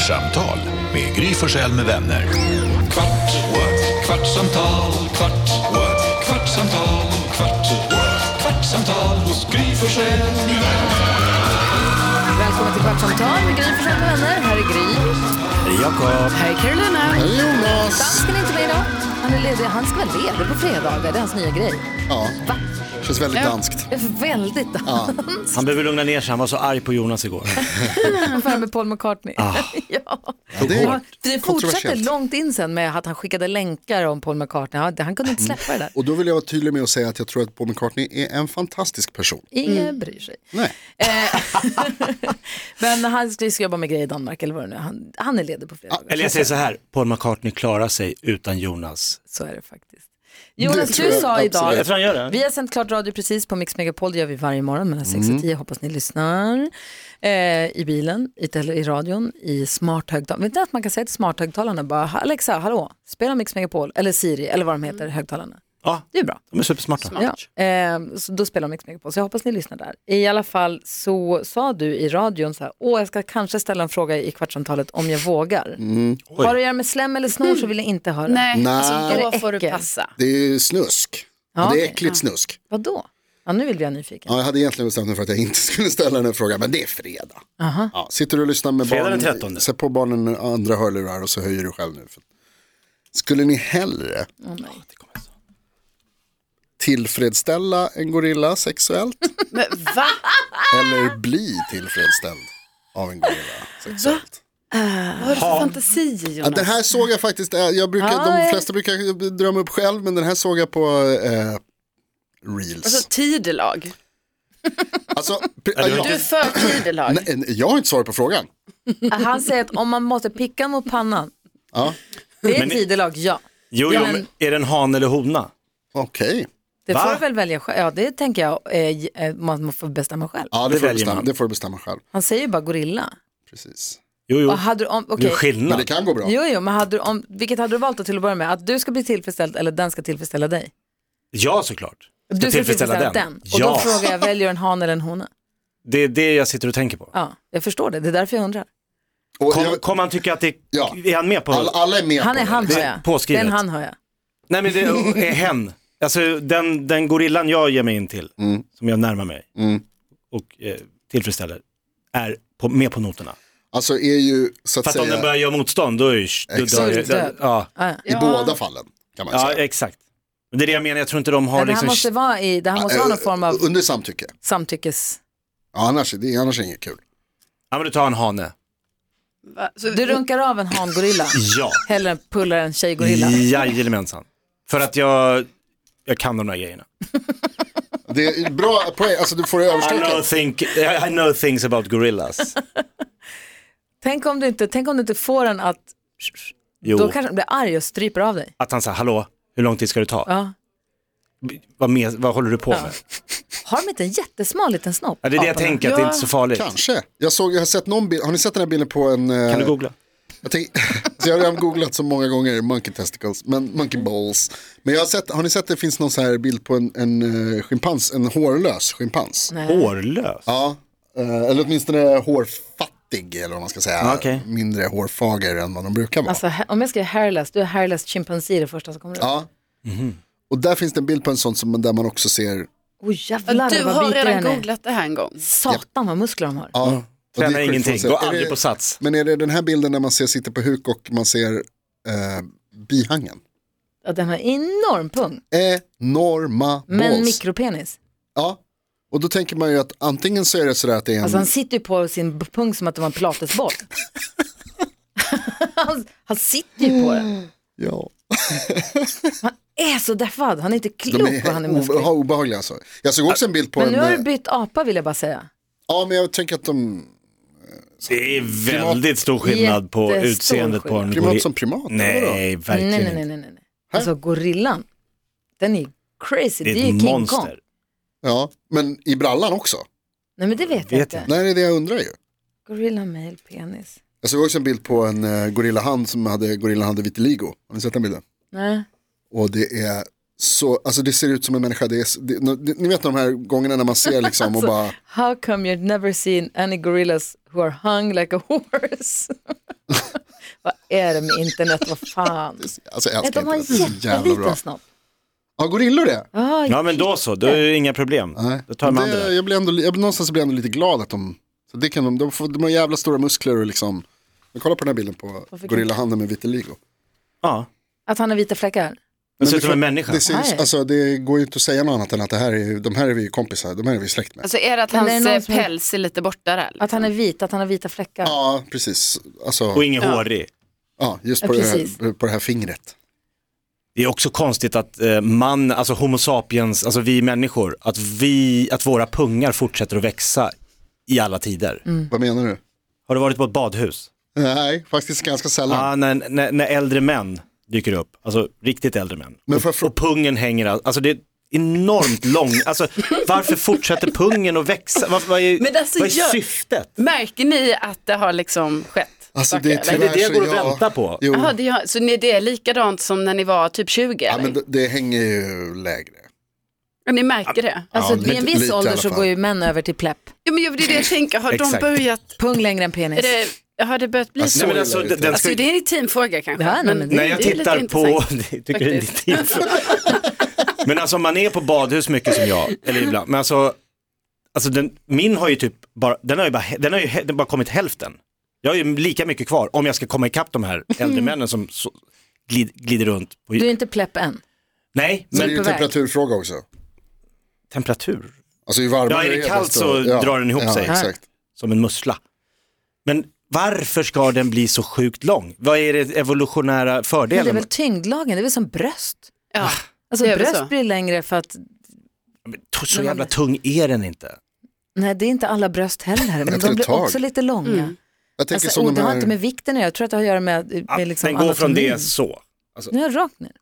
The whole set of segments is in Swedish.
Kvartsamtal med Gry Forssell med vänner. Kvart, what? Kvartsamtal, kvart, what? Kvartsamtal, kvart, what? Kvartsamtal hos Gry Forssell med vänner. Välkommen till Kvartsamtal med Gry Forssell med vänner. Här är Gry. Här är Jakob. Här är Carolina. Hej Jonas. Dansken är inte med idag. Han är ledig. Han ska väl ledig på fredagar. Det är hans nya grej. Ja, känns väldigt danskt. Väldigt danskt. Ja. Han behöver lugna ner sig, han var så arg på Jonas igår. Han får med Paul McCartney. Ja. Det fortsatte långt in sen med att han skickade länkar om Paul McCartney. Han kunde inte släppa det där. Och då vill jag vara tydlig med att säga att jag tror att Paul McCartney är en fantastisk person. Ingen bryr sig. Nej. Men han ska jobba med grejer i Danmark eller vad det nu är. Han är ledig på fredag. Eller jag säger så här, Paul McCartney klarar sig utan Jonas. Så är det faktiskt. Jonas, du sa idag, Jag tror han gör det. Vi har sänt klart radio precis på Mix Megapol, det gör vi varje morgon mellan 6 och 10, hoppas ni lyssnar. I bilen, i radion, i smarthögtalare. Vet ni att man kan säga till smarthögtalarna bara, Alexa, hallå, spela Mix Megapol, eller Siri, eller vad de heter, högtalarna. Ja, det är bra. De är supersmarta. Ja, så då spelar Mix Megapol, så jag hoppas ni lyssnar där. I alla fall så sa du i radion så här, jag ska kanske ställa en fråga i kvartsamtalet om jag vågar. Har det att göra med slem eller snor så vill jag inte höra. Nej. Alltså, Då får du passa. Det är snusk. Ja, det är äckligt snusk. Vadå? Ja, nu vill vi ha nyfiken. Ja, jag hade egentligen bestämt mig för att jag inte skulle ställa den här frågan, men det är fredag. Ja, sitter du och lyssnar med fredag barn, den 13. Sätt på barnen andra hörlurar och så höjer du själv nu. Skulle ni hellre tillfredsställa en gorilla sexuellt? Men va? Eller bli tillfredsställd av en gorilla sexuellt? Vad har du för fantasi, Jonas? Ja, den här såg jag faktiskt, de flesta brukar drömma upp själv, men den här såg jag på Reels. Alltså tidelag. Alltså, Du är för tidelag. Nej, jag har inte svarat på frågan. Han säger att om man måste picka mot pannan, det är tidelag, ja. Jo, men är det en han eller hona? Okej. Det får du väl välja själv. Ja, det tänker jag man får bestämma själv. Ja, det får du bestämma själv. Han säger ju bara gorilla. Precis. Jo. Hade du, Det är skillnad. Men det kan gå bra. Jo, men vilket hade du valt till att börja med? Att du ska bli tillfredsställd eller den ska tillfredsställa dig? Ja, såklart. Du ska tillfredsställa den. Och då frågar jag, väljer en han eller en hona? Det är det jag sitter och tänker på. Ja, jag förstår det. Det är därför jag undrar. Kommer han tycka att det är han med på? Alla är med han på är det. han, hör jag. Påskrivet. Den han hör jag. Nej, men det är hen. Alltså den gorillan jag ger mig in till, som jag närmar mig och tillfredsställer, är med på noterna. Alltså är ju så att för att säga, om den börjar göra motstånd, då är i båda fallen kan man säga. Ja, exakt. Det är det jag menar, jag tror inte de har det här måste vara någon form av under samtycke. Samtyckes. Ja, annars är det inget kul. Ja, men du tar en hane. Du runkar av en hangorilla? Ja. Hellre än pullar en tjejgorilla? Jajamensan. För att jag kan de där grejerna. Det är bra poäng, alltså du får det överstycket. I know things about gorillas. Tänk om du inte får en att då kanske han blir arg och stryper av dig. Att han säger, hallå, hur lång tid ska du ta? Ja. Vad håller du på med? Har de inte en jättesmal liten snopp? Ja, det är det jag tänker, att det är inte så farligt. Kanske. Jag har sett någon bild, har ni sett den här bilden på en... Kan du googla? Så jag har redan googlat så många gånger monkey testicles, men monkey balls. Men har ni sett det finns någon så här bild på en schimpans, en hårlös schimpans? Nej. Hårlös? Ja, eller åtminstone hårfattig eller vad man ska säga. Okay. Mindre hårfager än vad de brukar vara. Alltså om jag skriver hairless, du är hairless chimpanzé det första som kommer upp. Ja. Och där finns det en bild på en sån där man också ser... Jävlar, du har redan googlat det här en gång. Satan vad muskler de har. Ja. Tränar ingenting, går aldrig på sats. Men är det den här bilden när man sitter på huk och man ser bihangen? Ja, den har enorm pung. Enorma balls. Men mikropenis. Ja, och då tänker man ju att antingen så är det sådär att det är en... Alltså han sitter ju på sin pung som att det var en pilatesboll. han sitter ju på den. Ja. Han är så deffad, han är inte klok vad han är musklig. Obehagliga alltså. Jag såg också en bild på men nu har du bytt apa vill jag bara säga. Ja, men jag tänker att de... Det är väldigt stor skillnad på utseendet på en primat som primat. Nej, verkligen Nej. Alltså gorillan, den är crazy. Det är ju ett King monster. Kong. Ja, men i brallan också. Nej, men det vet jag inte. Nej, det är det jag undrar ju. Gorilla male penis. Jag såg också en bild på en gorillahand som hade gorillahand i vitiligo. Har ni sett den bilden? Nej. Och det är så, alltså det ser ut som en människa. Ni vet de här gångerna när man ser liksom alltså, och bara... How come you've never seen any gorillas who are hung like a horse? Vad är det med internet? Vad fan? Alltså jag Nej, älskar de har en internet. Det är så jävla bra. jätteliten snopp. Ja, gorillor det? Ja, men då så, då är det inga problem. Nej. Då tar man det. Jag blir någonstans blir jag ändå lite glad att de, så det kan de har jävla stora muskler och liksom, men kolla på den här bilden på gorillahanden med vitiligo. Ja, Att han har vita fläckar? men ser ut som en människa. Det, syns, alltså, det går ju inte att säga något annat än att de här är vi kompisar, de här är vi släkt med. Alltså är det att Men det är någon hans som- päls är lite borta där? Liksom? Att han är vit, att han har vita fläckar? Ja, precis. Alltså, Och ingen hårig. ja, just Ja, på, precis. på det här fingret. Det är också konstigt att alltså homo sapiens, alltså vi människor, att våra pungar fortsätter att växa i alla tider. Vad menar du? Har du varit på ett badhus? Nej, faktiskt ganska sällan. Ja, när äldre män dyker upp, alltså riktigt äldre män. Men för- och pungen hänger, alltså det är enormt lång, alltså varför fortsätter pungen att växa? Vad är, Men alltså, vad är syftet? Märker ni att det har liksom skett? Alltså, det är saker, eller? Det är det jag går och tyvärr så väntar på. Jo, Jaha, så det är likadant som när ni var typ 20? ja, eller? men det hänger ju lägre. Ja, ni märker det? Alltså Ja, vid en viss lite i ålder alla så fall. går ju män över till plepp. Ja, men det är det jag tänker, har de Exakt. börjat, Pung längre än penis. har det börjat bli Alltså, så? Nej, men alltså, illa den Alltså ska, det är en intim fråga kanske. Ja, nej, men det- när jag det är lite tittar på, intressant. jag tycker det är lite info. Men alltså man är på badhus mycket som jag, eller ibland, men alltså min har ju typ bara, den har ju bara kommit hälften. Jag har ju lika mycket kvar om jag ska komma ikapp de här äldre männen som glider runt. På, Du är inte plepp än. nej, Så det är men ju en på väg. temperaturfråga också. temperatur, Alltså ju varmare Ja, är det kallt desto- så drar den ihop sig. Exakt. som en mussla. Men varför ska den bli så sjukt lång? Vad är det evolutionära Men det fördelen? är väl tyngdlagen, det är väl som bröst. Ja, Alltså det är väl bröst så. blir längre för att, Så jävla tung är den inte. nej det är inte alla bröst heller, men efter de ett blir tag. också lite långa. Jag tänker Alltså, som det de har här, inte med vikten att göra, jag tror att det har att göra med liksom Den går från anatomin. det så. Alltså, Nu är jag rakt ner.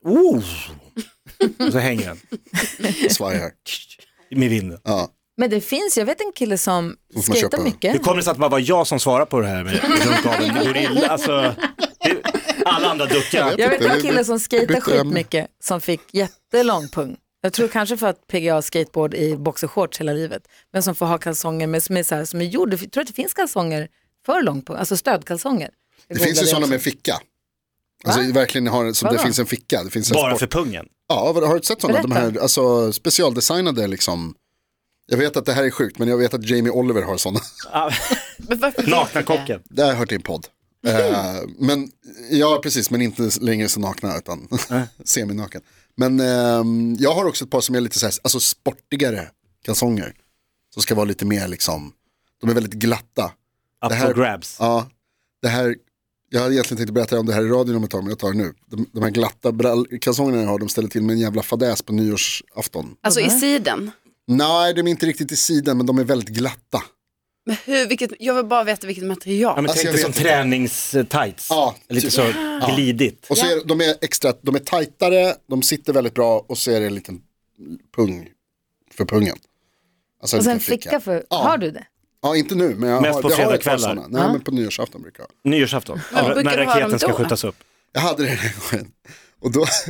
och så hänger den svajar. med vinden. Ja. Men det finns, jag vet en kille som Får man skejtar köpa? mycket. Hur kommer det sig att det bara var jag som svarar på det här med runt av en gorilla? Alltså, alla andra duckar. Jag vet en kille som skejtar bytte ämne. skitmycket som fick jättelång pung. Jag tror kanske för att PGA skateboard i boxershorts hela livet. Men som får ha kalsonger med, som är gjord. Jag tror att det finns kalsonger för lång pung, alltså stödkalsonger. Det finns ju sådana med ficka. Alltså verkligen har, så det Vadå? finns en ficka. Det finns en Bara sport. för pungen. Ja, har du sett sådana? De Berätta. här alltså, specialdesignade liksom. Jag vet att det här är sjukt, men jag vet att Jamie Oliver har sådana. Men varför Nakna vet jag? kocken. Det har jag hört i en podd. Men, ja, precis, men inte längre så nakna utan semi-naken. Men jag har också ett par som är lite så här, alltså sportigare kalsonger. Som ska vara lite mer liksom, de är väldigt glatta. Up Det här- for grabs. Ja, det här, jag hade egentligen tänkt berätta om det här i radion om ett tag, men jag tar det nu. De här glatta kalsongerna jag har, de ställer till med en jävla fadäs på nyårsafton. Alltså i sidan. Nej, de är inte riktigt i sidan, men de är väldigt glatta. Men jag vill bara veta vilket material. Ja, men Alltså, tänk jag dig som vet inte. träningstights. Ja, Lite typ. så glidigt. Och så är de är tajtare, de sitter väldigt bra och så är det en liten pung för pungen. Alltså en Och sen liten ficka för, Ja. har du det? Ja, inte nu, men jag Mest har, på jag har ett par fredagskvällar. sådana. Nej, men på nyårsafton brukar jag. Nyårsafton. Men brukar När du ha dem raketen ska då? skjutas upp. Jag hade det den gången. Och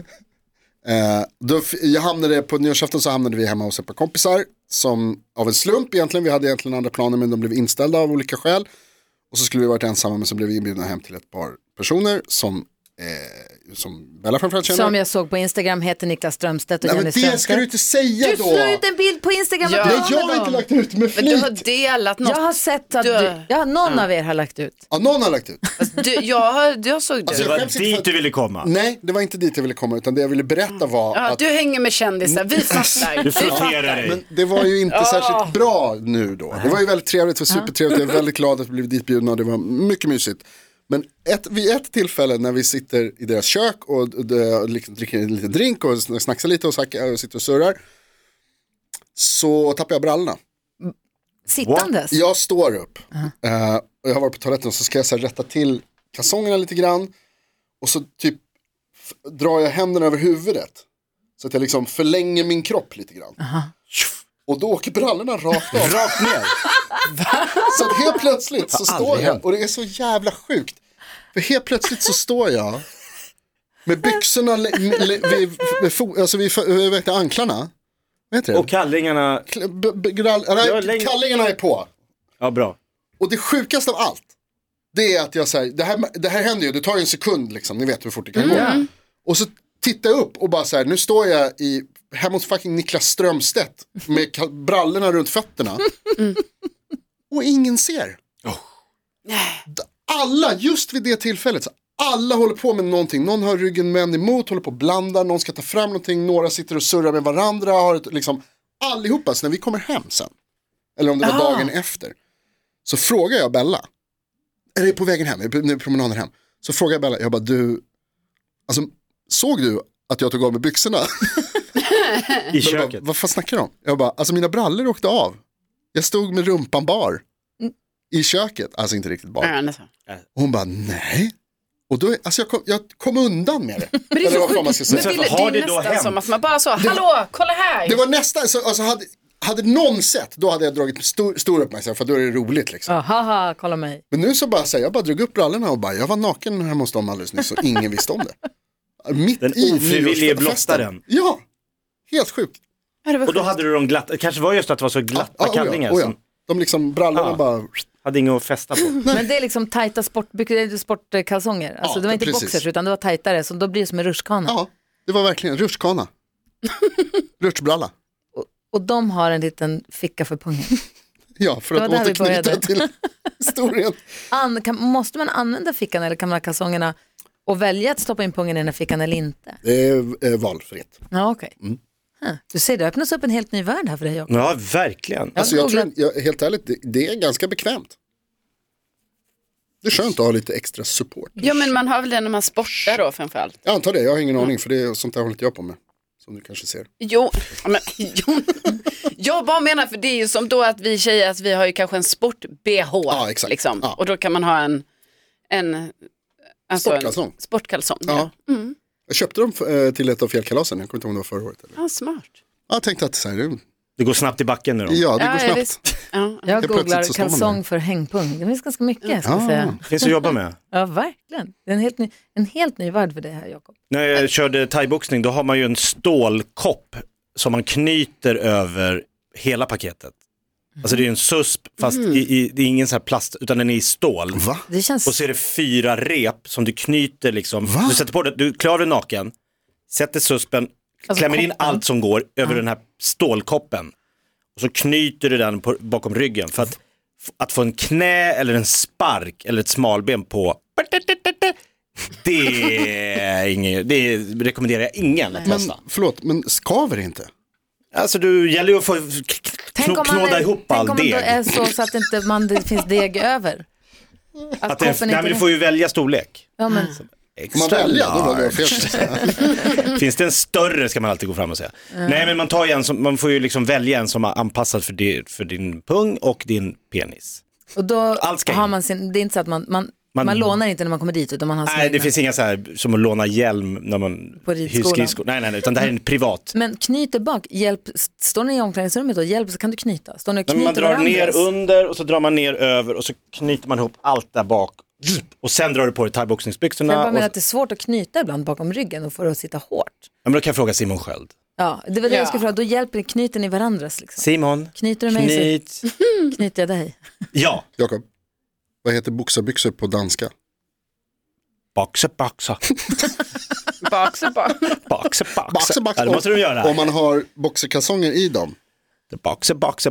jag hamnade på nyårsafton, så hamnade vi hemma hos ett par kompisar som av en slump egentligen, vi hade egentligen andra planer men de blev inställda av olika skäl. Och så skulle vi varit ensamma, men så blev vi inbjudna hem till ett par personer som Bella framförallt känner. Som jag såg på Instagram heter Niklas Strömstedt och Nej, men Jenny det ska du Strömstedt. inte säga Du då! slår ut en bild på Instagram. Ja. och Nej, tar jag med har inte dem. lagt ut med Men du har flit. delat något. Jag har sett att någon av er har lagt ut. Ja, någon har lagt ut. Jag såg det. Alltså, Det jag var skäms inte för dit att- du ville komma. Nej, det var inte dit jag ville komma, utan det jag ville berätta var Ja, att du hänger med kändisar, vi fattar. Du Vi frotterar fattar. dig. men det var ju inte särskilt bra nu då. Det var ju väldigt trevligt, det var supertrevligt, jag är väldigt glad att vi blev ditbjudna och det var mycket mysigt. Men vid ett tillfälle när vi sitter i deras kök och dricker en liten drink och snacksar lite och sitter och surrar, så tappar jag brallorna. Sittandes. Jag står upp och jag har varit på toaletten och så ska jag så här rätta till kalsongerna lite grann och så typ drar jag händerna över huvudet så att jag liksom förlänger min kropp lite grann. Och då åker brallorna rakt av. Rakt ner. Så att helt plötsligt så står aldrig jag, hänt. och det är så jävla sjukt. För helt plötsligt så står jag med byxorna vid anklarna. Vad heter det? Och kallingarna. Kallingarna är på. Ja, bra. Och det sjukaste av allt, Det är att jag säger, det här händer ju, det tar ju en sekund liksom, ni vet hur fort det kan gå. Och så tittar jag upp och bara så här, nu står jag hemma hos fucking Niklas Strömstedt med brallorna runt fötterna. Och ingen ser. Alla, just vid det tillfället, så alla håller på med någonting. Någon har ryggen med emot, håller på att blanda, någon ska ta fram någonting, några sitter och surrar med varandra, har ett, liksom, allihopa. Så när vi kommer hem sen, eller om det var dagen efter, så frågar jag Bella, eller på vägen hem, nu promenaden hem, så frågar jag Bella, jag bara, du, alltså, såg du att jag tog av med byxorna? I köket. Vad fan snackar du om? Jag bara, alltså mina brallor åkte av. Jag stod med rumpan bar i köket, alltså inte riktigt bar. Och hon bara, nej. Och då, alltså jag kom undan med det. Men det är så sjukt. Har det är då nästan hänt? som att man bara så, hallå, kolla här. Det var nästan, alltså hade någon sett, då hade jag dragit stor uppmärksamhet, för då är det roligt liksom. Haha, kolla mig. Men nu så bara säger jag bara drog upp brallorna och bara, jag var naken hemma hos dem alldeles nyss och ingen visste om det. Mitt Den i ofrivillige blottaren. Ja, helt sjukt. Och då hade du de glatta, det kanske var just att det var så glatta kallingar som de liksom, brallorna bara hade inget att fästa på. Men det är liksom tajta sportkalsonger. Alltså det var inte precis. boxers utan det var tajtare, så då blir det som en rutschkana. Ja, det var verkligen rutschkana. Rutschbralla. Och de har en liten ficka för pungen. Ja, för Det att var där vi återknyta började. till historien. Måste man använda fickan eller kan man ha kalsongerna och välja att stoppa in pungen i den här fickan eller inte? Det är valfritt. Ja, okej. Du ser, det öppnas upp en helt ny värld här för dig, Jakob. Ja, verkligen. Alltså jag tror, helt ärligt, det är ganska bekvämt. Det är skönt att ha lite extra support. Ja, men man har väl det när man sportar då framförallt. Jag antar det, jag har ingen aning, för det är sånt där håller inte jag på med. Som du kanske ser. Jo. Jag bara menar, för det är ju som då att vi tjejer, att vi har ju kanske en sport-BH. Ja, exakt. Liksom. Ja. Och då kan man ha en alltså Sportkalsong. Sportkalsong. Ja. Jag köpte dem till ett av fjällkalasen, jag kommer inte ihåg om det var förra året. Eller? Ja, smart. Jag tänkte att så här, Det går snabbt i backen nu då. ja, det går Ja, snabbt. visst. Ja. Jag Helt googlar plötsligt så står man kalsong där. för hängpung. Det finns ganska mycket, ska jag säga. Finns att jobba med. Ja, verkligen. Det är en helt ny värld för det här, Jakob. När jag körde thaiboxning, då har man ju en stålkopp som man knyter över hela paketet. Alltså det är ju en susp, fast det är ingen så här plast, utan den är i stål. Va? Det känns... Och så är det 4 rep som du knyter liksom. Du sätter på det, du klär av dig naken, sätter suspen, Alltså klämmer in koppen. allt som går över den här stålkoppen. Och så knyter du den bakom ryggen för att få en knä eller en spark eller ett smalben på. Det rekommenderar jag ingen att Men testa. förlåt, men skaver det inte? Alltså du gäller ju att få knåda ihop all tänk om man då deg. är så att det finns deg över. Att nej, men du får ju välja storlek. Ja, men... Om man väljer, då var det fel. Finns det en större ska man alltid gå fram och säga. Nej, men man får ju liksom välja en som är anpassad för din pung och din penis. Och då Allt ska har in. man det är inte så att man lånar inte när man kommer dit, utan man har sina Nej, det egna. finns inga så här som att låna hjälm när man På ridskolan. hyr skridskor. Nej, utan det här är en privat. Men knyter bak, står ni i omklädningsrummet och hjälp, så kan du knyta. Står ni och Men knyter man drar ner varandras? under och så drar man ner över och så knyter man ihop allt där bak. Och sen drar du på dig Jag thaiboxningsbyxorna. bara Och... menar att det är svårt att knyta ibland bakom ryggen och få det att sitta hårt. Ja, men då kan jag fråga Simon Sköld. Ja, det var det jag skulle fråga. Då knyter ni varandras liksom. Simon, Knyter du mig knyt. knyter jag dig. Ja, Jakob, vad heter boxarbyxor på danska? boxa. Baksa. Boxa. Boxer. Ja, det måste du göra. Om man har boxerkalsonger i dem. Boxa.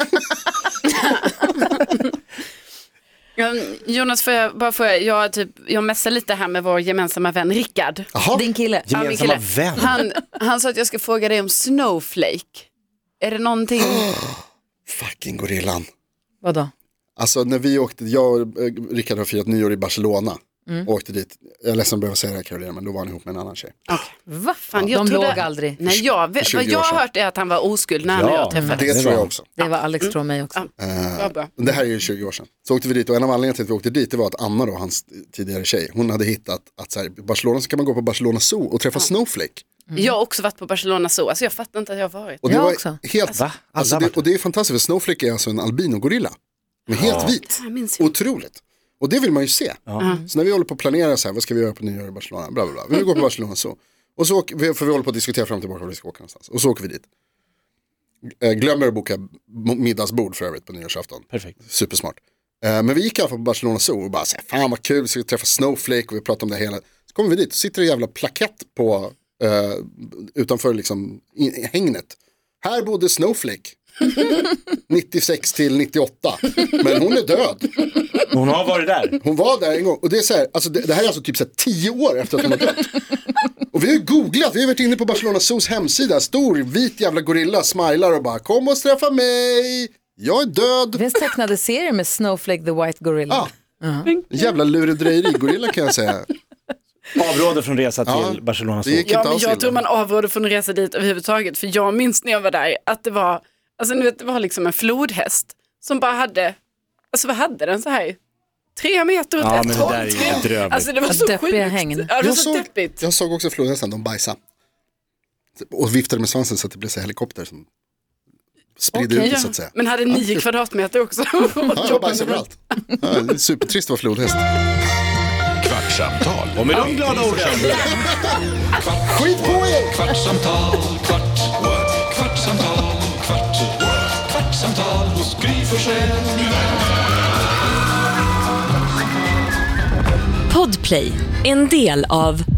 Jonas, jag messar lite här med vår gemensamma vän Rickard. Jaha, Din kille. Ja, min Gemensamma kille. vän. Han sa att jag ska fråga dig om Snowflake. Är det någonting? fucking gorillan. Vadå? Alltså när vi åkte, jag och Rickard har firat nyår i Barcelona. Och åkte dit, jag är ledsen att behöva säga det här Carolina, men då var han ihop med en annan tjej. Va? Fan, jag de trodde... låg aldrig. Nej, vad 20 jag år har sedan. hört är att han var oskuld när han och jag träffades. Det tror jag också. Det var Alex tror mig också. Vad bra. Det här är ju 20 år sedan. Så åkte vi dit och en av anledningarna till att vi åkte dit, det var att Anna då, hans tidigare tjej, hon hade hittat att så här, i Barcelona så kan man gå på Barcelona Zoo och träffa Snowflake. Jag har också varit på Barcelona Zoo, alltså jag fattar inte att jag har varit. Och det Jag var också. helt, Va? alltså Alla det, och det är fantastiskt, för Snowflake är alltså en albino-gorilla. Men helt vit. Jag minns ju. Otroligt. Och det vill man ju se. Så när vi håller på att planera så här, vad ska vi göra på nyår i Barcelona? Bla, bla, bla. Vi vill gå på Barcelona så. Och så åker vi, för vi håller på att diskutera fram och tillbaka var vi ska åka någonstans. Och så åker vi dit. Glömmer att boka middagsbord för övrigt på nyårsafton. Perfekt. Supersmart. Men vi gick i alla fall på Barcelona Zoo och bara så här, fan vad kul, så vi träffade Snowflake och vi pratade om det hela. Så kommer vi dit och sitter en jävla plakett på utanför liksom hängnet. Här bodde Snowflake 96 till 98, men hon är död. Hon har varit där. Hon var där en gång. Och det är så här, alltså det här är alltså typ så här 10 år efter att hon har dött. Och vi har ju googlat, vi har varit inne på Barcelona Zoos hemsida. Stor, vit jävla gorilla smilar och bara, kom och träffa mig, jag är död. Det finns tecknade serier med Snowflake the White Gorilla. Jävla lurendrejeri-gorilla kan jag säga. Avråder från resa till Barcelona Zoo. Ja, men jag tror man avråder från att resa dit överhuvudtaget. För jag minns när jag var där att det var, alltså nu vet, det var liksom en flodhäst som bara hade, alltså vad hade den så här? 3 meter åt ett håll. Ja, men det där är ju bedrövligt. Alltså det var så Deppiga sjukt. hängn. Ja, det var så deppigt. Jag såg också flodhästen, de bajsade. Och viftade med svansen så att det blev så helikopter som spridde ut det så att säga. Men hade 9 kvadratmeter också. Ja, bajsade överallt. Ja, supertrist att vara flodhäst. Kvartsamtal. Och med de glada orden. Skit på er! Kvartsamtal, kvartsamtal, kvartsamtal hos Gry Forssell med vänner. Podplay, en del av